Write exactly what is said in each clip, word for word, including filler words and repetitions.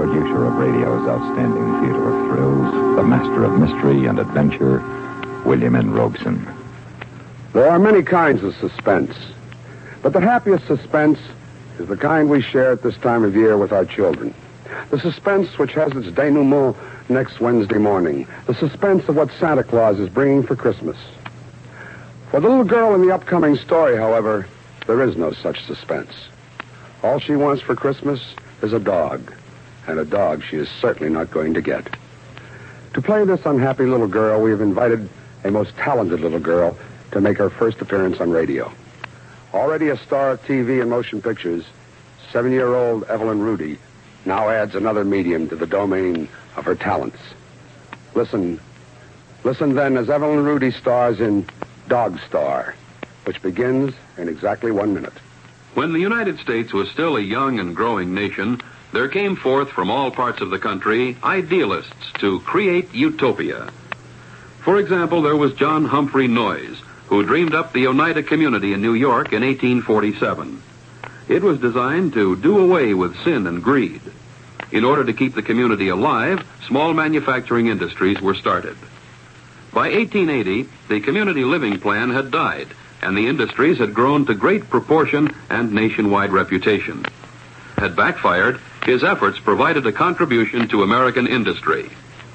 producer of radio's outstanding theater of thrills, the master of mystery and adventure, William N. Robeson. There are many kinds of suspense, but the happiest suspense is the kind we share at this time of year with our children. The suspense which has its denouement next Wednesday morning. The suspense of what Santa Claus is bringing for Christmas. For the little girl in the upcoming story, however, there is no such suspense. All she wants for Christmas is a dog, and a dog she is certainly not going to get. To play this unhappy little girl, we have invited a most talented little girl to make her first appearance on radio. Already a star of T V and motion pictures, seven-year-old Evelyn Rudy now adds another medium to the domain of her talents. Listen, listen then as Evelyn Rudy stars in Dog Star, which begins in exactly one minute. When the United States was still a young and growing nation, there came forth from all parts of the country idealists to create utopia. For example, there was John Humphrey Noyes, who dreamed up the Oneida community in New York in eighteen forty-seven. It was designed to do away with sin and greed. In order to keep the community alive, small manufacturing industries were started. By eighteen eighty, the community living plan had died, and the industries had grown to great proportion and nationwide reputation. Had backfired, his efforts provided a contribution to American industry.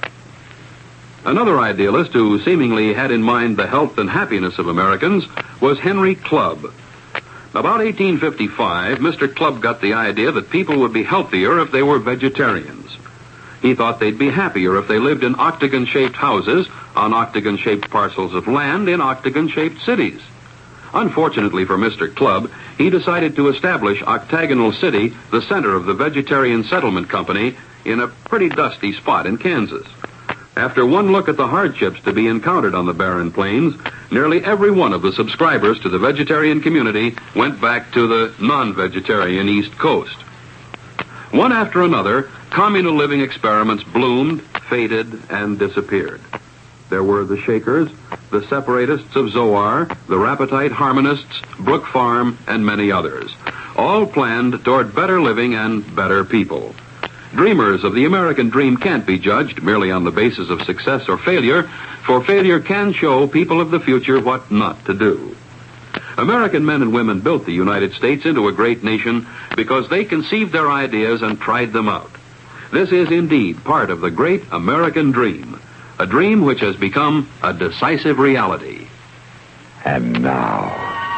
Another idealist who seemingly had in mind the health and happiness of Americans was Henry Clubb. About eighteen fifty-five, Mister Clubb got the idea that people would be healthier if they were vegetarians. He thought they'd be happier if they lived in octagon-shaped houses on octagon-shaped parcels of land in octagon-shaped cities. Unfortunately for Mister Clubb, he decided to establish Octagonal City, the center of the Vegetarian Settlement Company, in a pretty dusty spot in Kansas. After one look at the hardships to be encountered on the barren plains, nearly every one of the subscribers to the vegetarian community went back to the non-vegetarian East Coast. One after another, communal living experiments bloomed, faded, and disappeared. There were the Shakers, the Separatists of Zoar, the Rapetite Harmonists, Brook Farm, and many others, all planned toward better living and better people. Dreamers of the American dream can't be judged merely on the basis of success or failure, for failure can show people of the future what not to do. American men and women built the United States into a great nation because they conceived their ideas and tried them out. This is indeed part of the great American dream, a dream which has become a decisive reality. And now,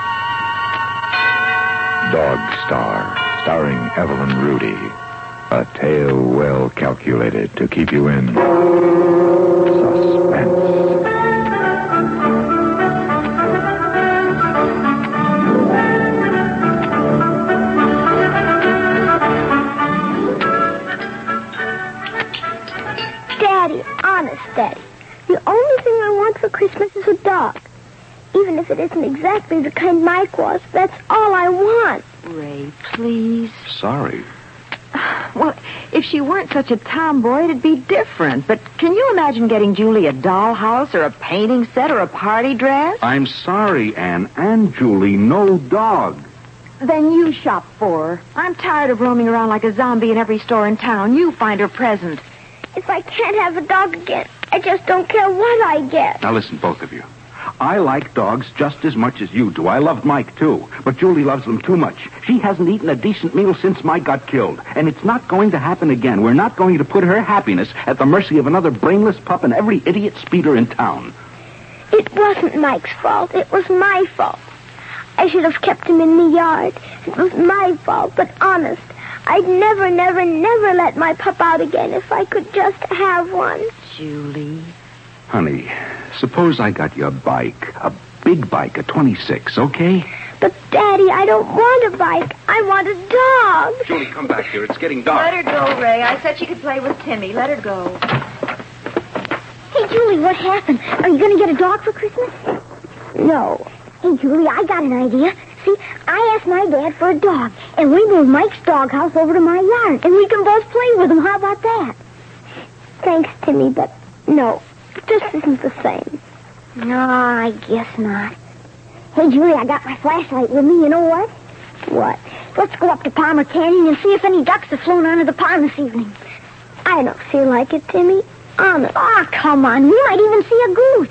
Dog Star, starring Evelyn Rudy. A tale well calculated to keep you in suspense. Daddy, honest, Daddy, the only thing I want for Christmas is a dog. Even if it isn't exactly the kind Mike was, that's all I want. Ray, please. Sorry. Well, if she weren't such a tomboy, it'd be different. But can you imagine getting Julie a dollhouse or a painting set or a party dress? I'm sorry, Anne. And Julie, no dog. Then you shop for her. I'm tired of roaming around like a zombie in every store in town. You find her present. If I can't have a dog again, I just don't care what I get. Now listen, both of you. I like dogs just as much as you do. I loved Mike, too. But Julie loves them too much. She hasn't eaten a decent meal since Mike got killed. And it's not going to happen again. We're not going to put her happiness at the mercy of another brainless pup and every idiot speeder in town. It wasn't Mike's fault. It was my fault. I should have kept him in the yard. It was my fault, but honest, I'd never, never, never let my pup out again if I could just have one. Julie. Honey, suppose I got you a bike, a big bike, a twenty-six, okay? But, Daddy, I don't want a bike. I want a dog. Julie, come back here. It's getting dark. Let her go, Ray. I said she could play with Timmy. Let her go. Hey, Julie, what happened? Are you going to get a dog for Christmas? No. Hey, Julie, I got an idea. See, I asked my dad for a dog, and we moved Mike's doghouse over to my yard, and we can both play with him. How about that? Thanks, Timmy, but no. This isn't the same. No, I guess not. Hey, Julie, I got my flashlight with me. You know what? What? Let's go up to Palmer Canyon and see if any ducks have flown onto the pond this evening. I don't feel like it, Timmy. Honest. Oh, come on. We might even see a goose.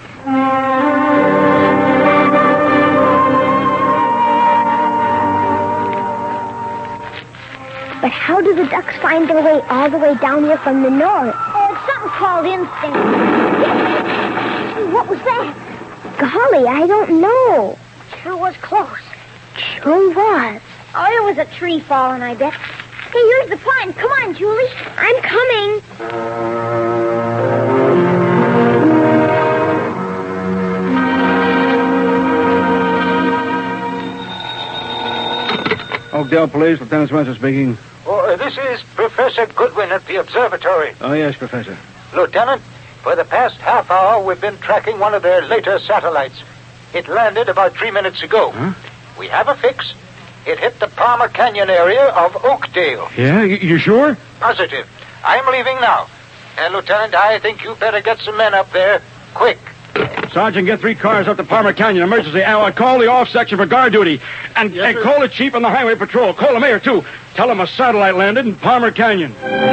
But how do the ducks find their way all the way down here from the north? Oh, it's something called instinct. What was that? Golly, I don't know. Sure was close. Sure was. Oh, it was a tree falling, I bet. Hey, here's the pond. Come on, Julie. I'm coming. Oakdale Police, Lieutenant Spencer speaking. Oh, this is Professor Goodwin at the observatory. Oh, yes, Professor. Lieutenant, for the past half hour, we've been tracking one of their later satellites. It landed about three minutes ago. Huh? We have a fix. It hit the Palmer Canyon area of Oakdale. Yeah? You, you sure? Positive. I'm leaving now. Uh, Lieutenant, I think you better get some men up there. Quick. Sergeant, get three cars up to Palmer Canyon. Emergency. Uh, call the off section for guard duty. And, Yes, and sir. call the chief on the highway patrol. Call the mayor, too. Tell him a satellite landed in Palmer Canyon.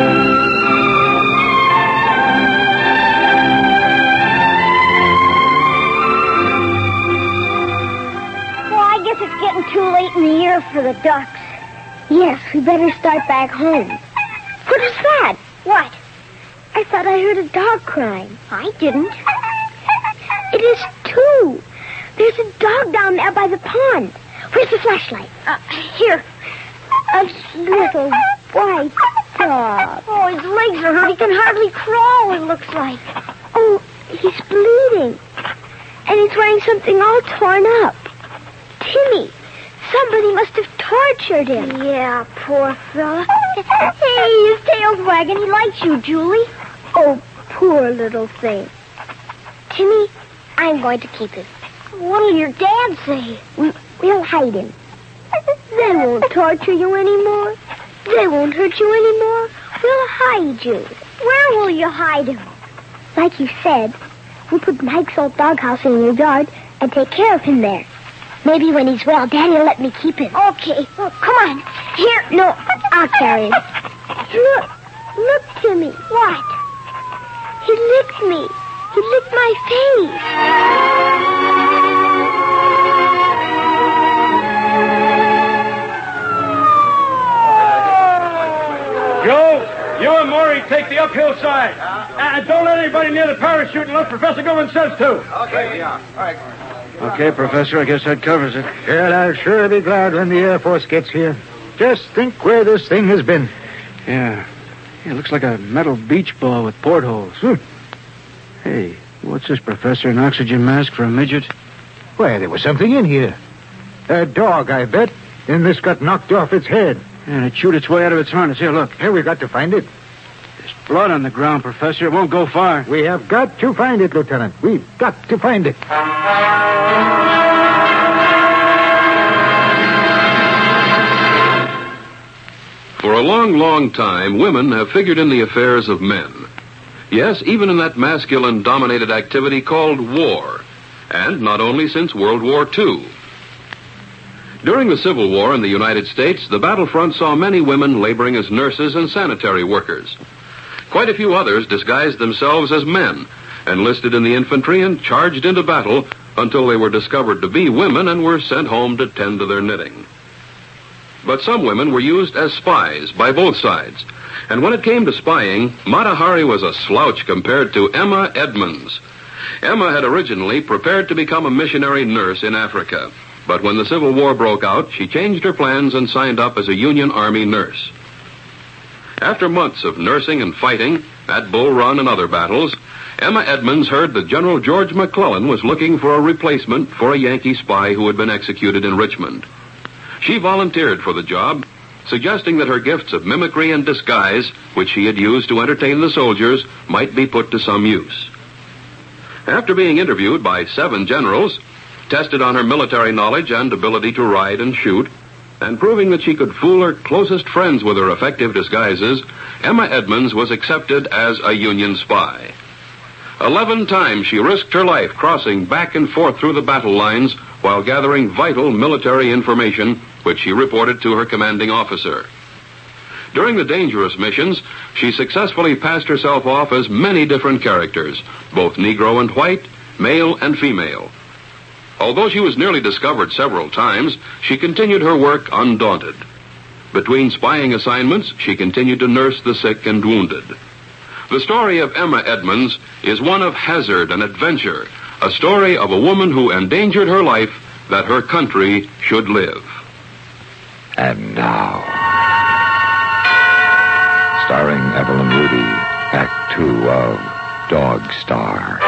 Well, I guess it's getting too late in the year for the ducks. Yes, we better start back home. What is that? What? I thought I heard a dog crying. I didn't. It is two. There's a dog down there by the pond. Where's the flashlight? Uh, here. A little white dog. Oh, his legs are hurt. He can hardly crawl, it looks like. Oh, he's bleeding. And he's wearing something all torn up. Timmy, somebody must have tortured him. Yeah, poor fella. Hey, his tail's wagging. He likes you, Julie. Oh, poor little thing. Timmy, I'm going to keep him. What'll your dad say? We, we'll hide him. They won't torture you anymore. They won't hurt you anymore. We'll hide you. Where will you hide him? Like you said, we'll put Mike's old doghouse in your yard and take care of him there. Maybe when he's well, Daddy will let me keep him. Okay. Oh, come on. Here. No, I'll carry him. Look. Look, Timmy. What? He licked me. He licked my face. Joe, you and Maury take the uphill side. And don't let anybody near the parachute unless Professor Goodwin says to. Okay, yeah. All right. Okay, Professor, I guess that covers it. Well, I'll sure be glad when the Air Force gets here. Just think where this thing has been. Yeah. Yeah, it looks like a metal beach ball with portholes. Hmm. Hey, what's this, Professor? An oxygen mask for a midget? Why, there was something in here. A dog, I bet. And this got knocked off its head. And it chewed its way out of its harness. Here, look. Here, we got to find it. There's blood on the ground, Professor. It won't go far. We have got to find it, Lieutenant. We've got to find it. For a long, long time, women have figured in the affairs of men. Yes, even in that masculine-dominated activity called war. And not only since World War Two. During the Civil War in the United States, the battlefront saw many women laboring as nurses and sanitary workers. Quite a few others disguised themselves as men, enlisted in the infantry and charged into battle until they were discovered to be women and were sent home to tend to their knitting. But some women were used as spies by both sides. And when it came to spying, Mata Hari was a slouch compared to Emma Edmonds. Emma had originally prepared to become a missionary nurse in Africa. But when the Civil War broke out, she changed her plans and signed up as a Union Army nurse. After months of nursing and fighting at Bull Run and other battles, Emma Edmonds heard that General George McClellan was looking for a replacement for a Yankee spy who had been executed in Richmond. She volunteered for the job, suggesting that her gifts of mimicry and disguise, which she had used to entertain the soldiers, might be put to some use. After being interviewed by seven generals, tested on her military knowledge and ability to ride and shoot, and proving that she could fool her closest friends with her effective disguises, Emma Edmonds was accepted as a Union spy. Eleven times she risked her life crossing back and forth through the battle lines while gathering vital military information, which she reported to her commanding officer. During the dangerous missions, she successfully passed herself off as many different characters, both Negro and white, male and female. Although she was nearly discovered several times, she continued her work undaunted. Between spying assignments, she continued to nurse the sick and wounded. The story of Emma Edmonds is one of hazard and adventure, a story of a woman who endangered her life that her country should live. And now, starring Evelyn Rudy, Act Two of Dog Star.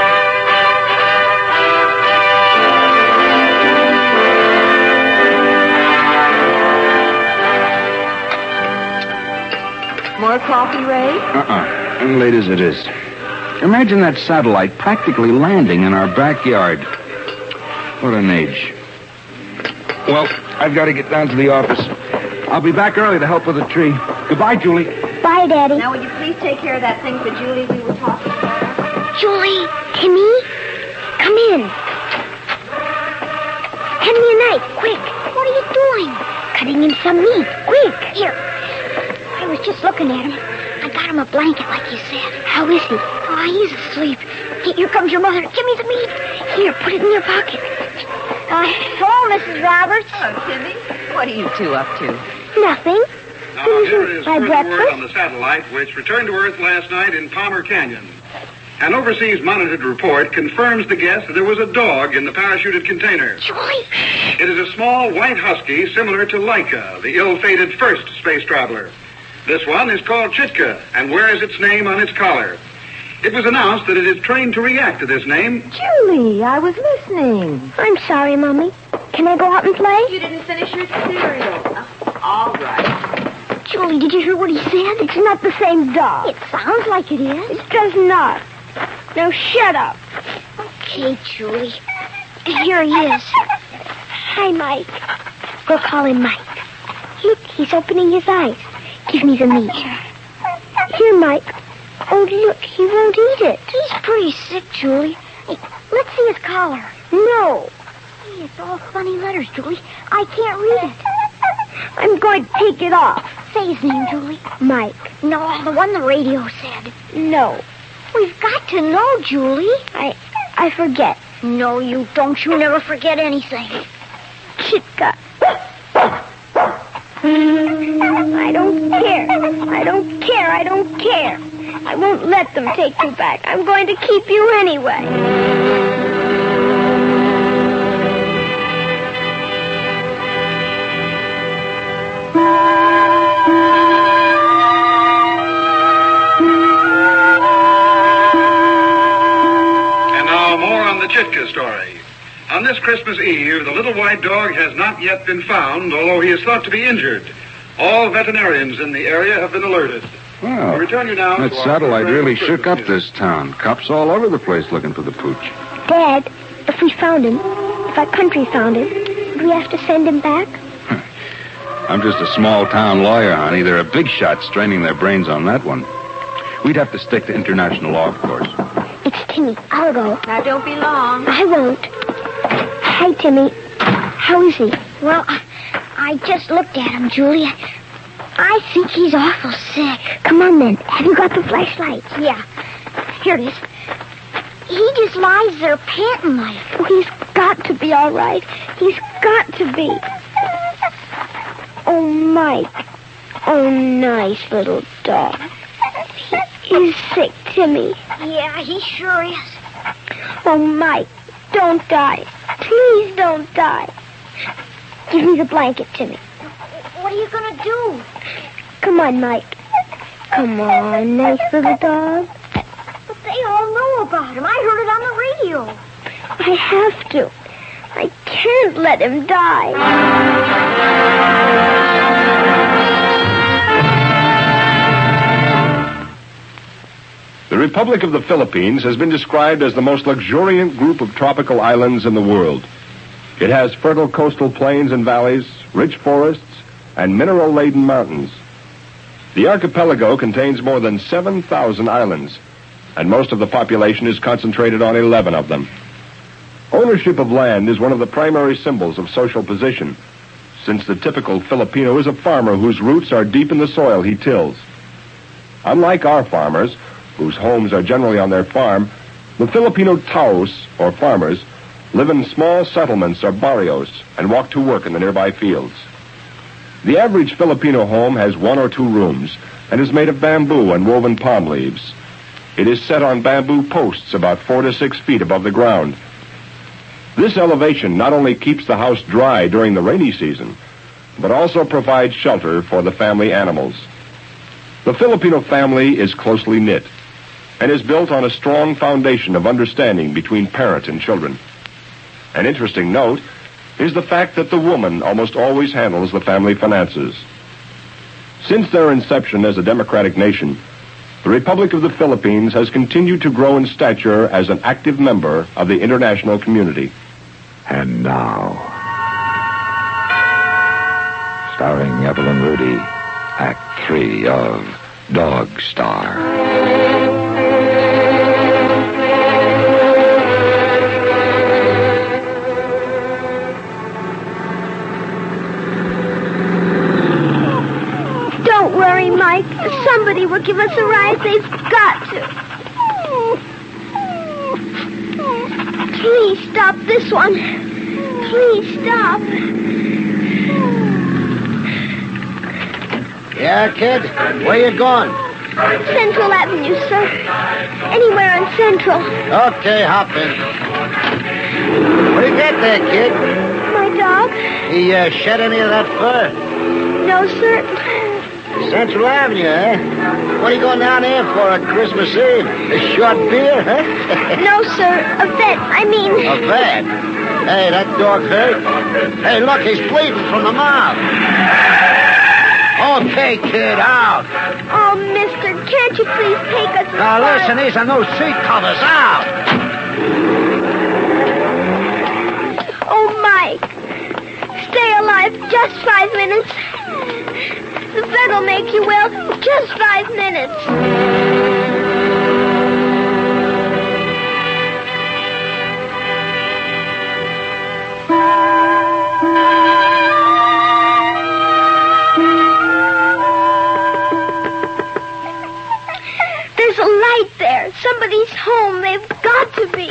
More coffee, Ray? Uh-uh. And late as it is. Imagine that satellite practically landing in our backyard. What an age. Well, I've got to get down to the office. I'll be back early to help with the tree. Goodbye, Julie. Bye, Daddy. Now, will you please take care of that thing for Julie we were talking about? Julie, Timmy, come in. Hand me a knife, quick. What are you doing? Cutting him some meat, quick. Here. I was just looking at him. I got him a blanket like you said. How is he? Oh, he's asleep. Hey, here comes your mother. Give me the meat. Here, put it in your pocket. Uh, hello, Missus Roberts. Hello, Timmy. What are you two up to? Nothing. Now, here is My further breakfast? word on the satellite, which returned to Earth last night in Palmer Canyon. An overseas monitored report confirms the guess that there was a dog in the parachuted container. Julie. It is a small white husky similar to Laika, the ill-fated first space traveler. This one is called Chitka and wears its name on its collar. It was announced that it is trained to react to this name. Julie, I was listening. I'm sorry, Mommy. Can I go out and play? You didn't finish your cereal. Oh, all right. Julie, did you hear what he said? It's not the same dog. It sounds like it is. It does not. Now shut up. Okay, Julie. Here he is. Hi, Mike. We'll call him Mike. Look, he's opening his eyes. Give me the meat. Here, Mike. Oh, look, he won't eat it. He's pretty sick, Julie. Hey, let's see his collar. No. Hey, it's all funny letters, Julie. I can't read it. I'm going to take it off. Say his name, Julie. Mike. No, the one the radio said. No. We've got to know, Julie. I I forget. No, you don't. You never forget anything. Chitka. I don't care. I don't care. I don't care. I won't let them take you back. I'm going to keep you anyway. And now more on the Chitka story. On this Christmas Eve, the little white dog has not yet been found, although he is thought to be injured. All veterinarians in the area have been alerted. Well, We return you now that to our satellite program really of shook Christmas up news. this town. Cops all over the place looking for the pooch. Dad, if we found him, if our country found him, would we have to send him back? I'm just a small-town lawyer, honey. There are big shots straining their brains on that one. We'd have to stick to international law, of course. It's Timmy. I'll go. Now, don't be long. I won't. Hi, Timmy. How is he? Well, I, I just looked at him, Julia. I think he's awful sick. Come on, then. Have you got the flashlight? Yeah. Here it is. He just lies there panting like. Oh, he's got to be all right. He's got to be. Oh, Mike. Oh, nice little dog. He is sick, Timmy. Yeah, he sure is. Oh, Mike, don't die. Please don't die. Give me the blanket, Timmy. What are you going to do? Come on, Mike. Come on, nice little dog. But they all know about him. I heard it on the radio. I have to. I can't let him die. The Republic of the Philippines has been described as the most luxuriant group of tropical islands in the world. It has fertile coastal plains and valleys, rich forests, and mineral-laden mountains. The archipelago contains more than seven thousand islands, and most of the population is concentrated on eleven of them. Ownership of land is one of the primary symbols of social position. since the typical Filipino is a farmer whose roots are deep in the soil he tills. Unlike our farmers, whose homes are generally on their farm, the Filipino taos, or farmers, live in small settlements or barrios and walk to work in the nearby fields. The average Filipino home has one or two rooms and is made of bamboo and woven palm leaves. It is set on bamboo posts about four to six feet above the ground. This elevation not only keeps the house dry during the rainy season, but also provides shelter for the family animals. The Filipino family is closely knit and is built on a strong foundation of understanding between parent and children. An interesting note is the fact that the woman almost always handles the family finances. Since their inception as a democratic nation, the Republic of the Philippines has continued to grow in stature as an active member of the international community. And now, starring Evelyn Rudy, Act Three of Dog Star. Don't worry, Mike. Somebody will give us a ride. They've got to. Please stop this one. Please stop. Yeah, kid? Where you going? Central Avenue, sir. Anywhere on Central. Okay, hop in. What do you get there, kid? My dog? He uh, shed any of that fur? No, sir. Central Avenue, eh? What are you going down there for on Christmas Eve? A short beer, huh? No, sir. A vet. I mean... A vet? Hey, that dog hurt? Hey, look, he's bleeding from the mouth. Okay, kid, out. Oh, mister, can't you please take us... Now, listen, these are no seat covers. Out. Oh, Mike. Stay alive just five minutes. The vet will make you well. Just five minutes. There's a light there. Somebody's home. They've got to be.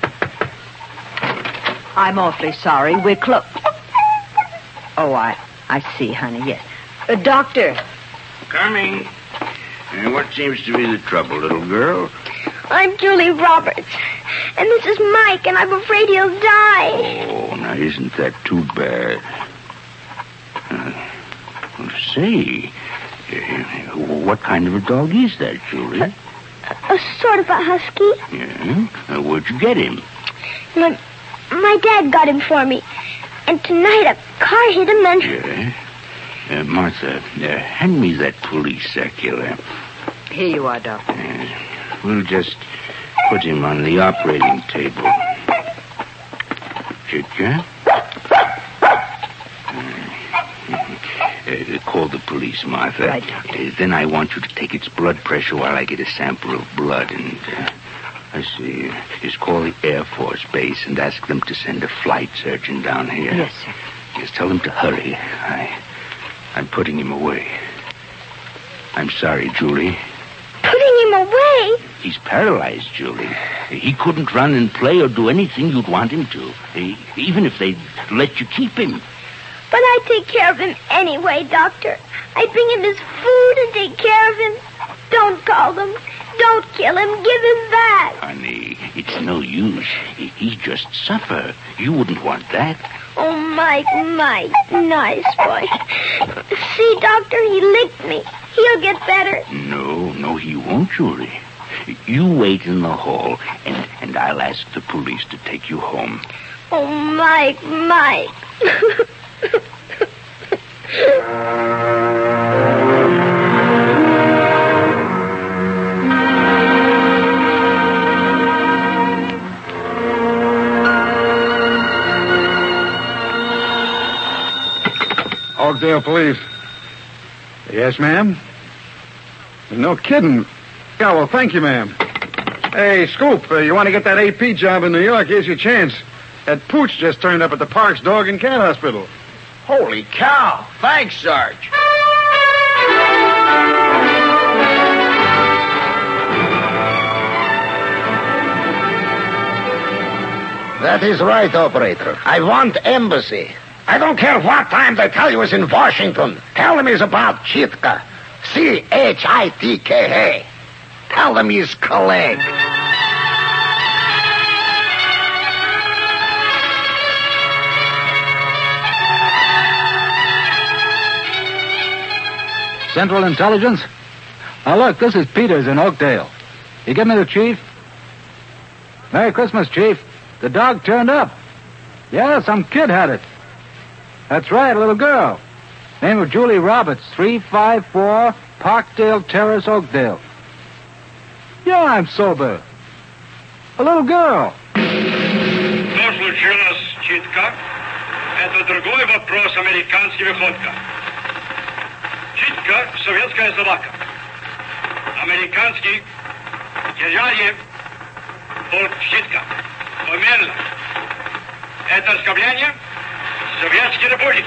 I'm awfully sorry. We're close. Oh, I, I see, honey. Yes. Uh, doctor. Coming. And what seems to be the trouble, little girl? I'm Julie Roberts. And this is Mike, and I'm afraid he'll die. Oh, now isn't that too bad? Uh, well, say, uh, what kind of a dog is that, Julie? A, a sort of a husky. Yeah? Uh, where'd you get him? My, my dad got him for me. And tonight a car hit him and... Yeah? Uh, Martha, uh, hand me that police circular. Here you are, Doctor. Uh, we'll just put him on the operating table. Chitka? Uh, uh, call the police, Martha. Right, Doctor. Uh, then I want you to take its blood pressure while I get a sample of blood. And, uh, I see. Just call the Air Force Base and ask them to send a flight surgeon down here. Yes, sir. Just tell them to hurry. I... I'm putting him away. I'm sorry, Julie. Putting him away? He's paralyzed, Julie. He couldn't run and play or do anything you'd want him to, he, even if they'd let you keep him. But I take care of him anyway, Doctor. I bring him his food and take care of him. Don't call them. Don't kill him. Give him back. Honey, it's no use. He, he just suffer. You wouldn't want that. Oh, Mike, Mike. Nice boy. See, Doctor, he licked me. He'll get better. No, no, he won't, Julie. You wait in the hall, and, and I'll ask the police to take you home. Oh, Mike, Mike. Oakdale Police. Yes, ma'am? No kidding. Yeah, well, thank you, ma'am. Hey, Scoop, uh, you want to get that A P job in New York? Here's your chance. That pooch just turned up at the Parks Dog and Cat Hospital. Holy cow. Thanks, Sarge. That is right, operator. I want embassy. I don't care what time they tell you is in Washington. Tell them he's about Chitka. C H I T K A. Tell them he's colleague. Central Intelligence? Oh, look, this is Peters in Oakdale. You give me the chief? Merry Christmas, Chief. The dog turned up. Yeah, some kid had it. That's right, a little girl. Name of Julie Roberts, three five four Parkdale Terrace, Oakdale. Yeah, I'm sober. A little girl. Что случилось, Читка? Это другой вопрос американский выходка. Читка — советская собака. Американский держали полк Читка. Померно. Это оскорбление Советской Республики.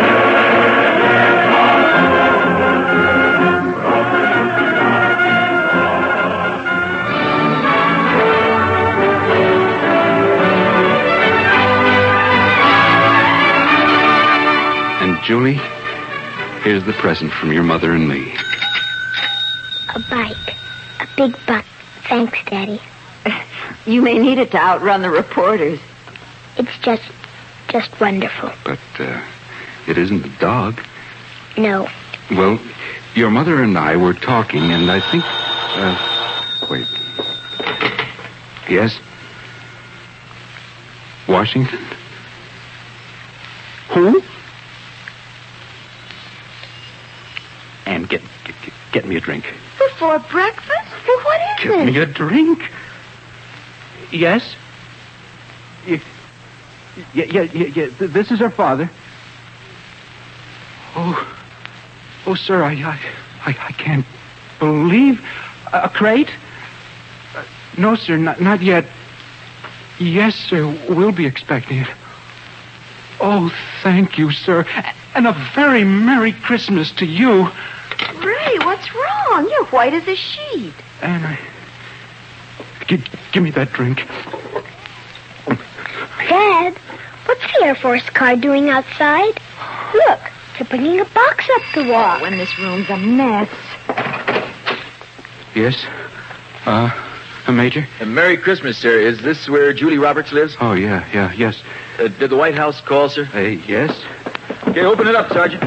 And Julie, here's the present from your mother and me. A bike. A big buck. Thanks, Daddy. You may need it to outrun the reporters. It's just, just wonderful. But, uh, it isn't a dog. No. Well, your mother and I were talking, and I think, uh, wait. Yes? Washington? Who? Anne, get, get, get me a drink. Before breakfast? Well, what is Get it? me a drink. Yes? Yeah, yeah, yeah, yeah. This is her father. Oh, oh, sir, I, I, I, I can't believe a crate. Uh, no, sir, not, not yet. Yes, sir, we'll be expecting it. Oh, thank you, sir, and a very Merry Christmas to you. Ray, what's wrong? You're white as a sheet. And I, give, give me that drink. Dad, what's the Air Force car doing outside? Look, they're bringing a box up the wall. Oh, and this room's a mess. Yes? Uh, uh Major? Uh, Merry Christmas, sir. Is this where Julie Roberts lives? Oh, yeah, yeah, yes. Uh, did the White House call, sir? Uh, yes. Okay, open it up, Sergeant.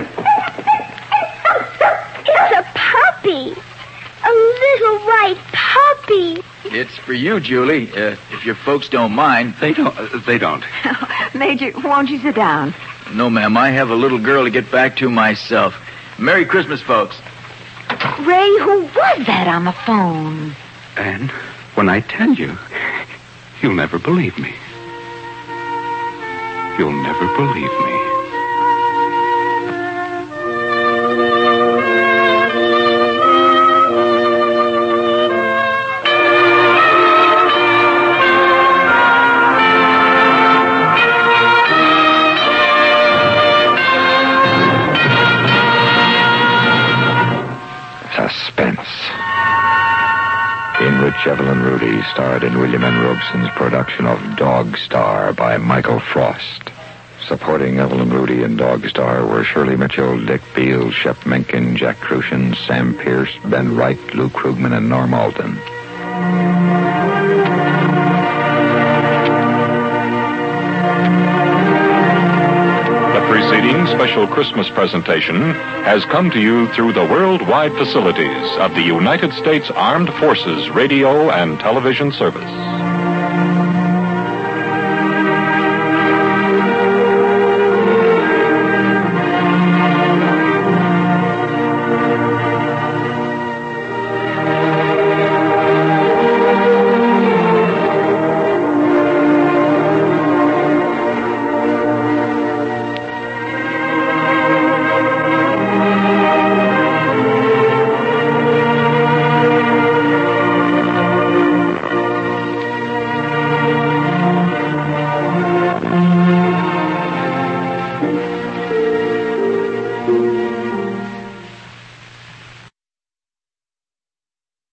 It's a puppy. A little white puppy. It's for you, Julie, uh, if your folks don't mind. They don't. Uh, they don't. Major, won't you sit down? No, ma'am. I have a little girl to get back to myself. Merry Christmas, folks. Ray, who was that on the phone? And when I tell you, you'll never believe me. You'll never believe me. Suspense. In which Evelyn Rudy starred in William N. Robeson's production of Dog Star by Michael Frost. Supporting Evelyn Rudy in Dog Star were Shirley Mitchell, Dick Beale, Shep Menken, Jack Crucian, Sam Pierce, Ben Wright, Lou Krugman, and Norm Alden. The preceding special Christmas presentation has come to you through the worldwide facilities of the United States Armed Forces Radio and Television Service.